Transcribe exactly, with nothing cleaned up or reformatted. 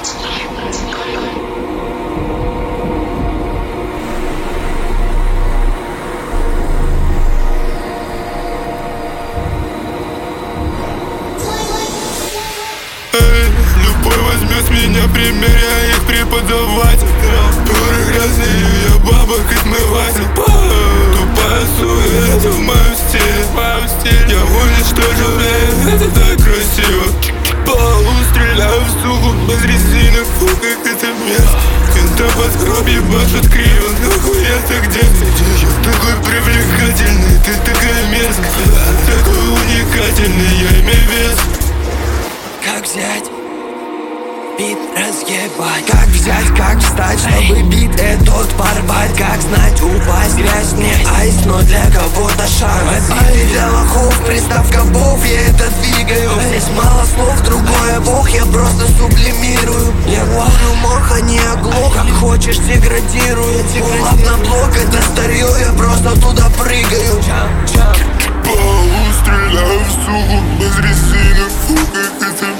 Любой возьмет с меня пример, я их преподаватель. Горы грязные, я бабок отмыватель. Тупая суета в моем стиле. Я уничтожил время, это так красиво. По полу стреляю в суку без резинок. Фу, как это мерзко. Кента под гроб ебашут криво. Нахуя ты где? Я такой привлекательный, ты такая мерзкая. Такой уникательный, я имею вес. Как взять бит, разъебать? Как взять, как встать, чтобы бит этот порвать? Как знать, упасть, грязь не айс, но для кого-то шанс. А для лохов, приставка бов, я это двигаю. Здесь мало слов, другое бог, я просто сублимирую. Я ловлю моха, не оглох, как хочешь деградирую. Пулап на блок, это старье, я просто туда прыгаю. По полу стреляю в суку без резинок. Фу, как это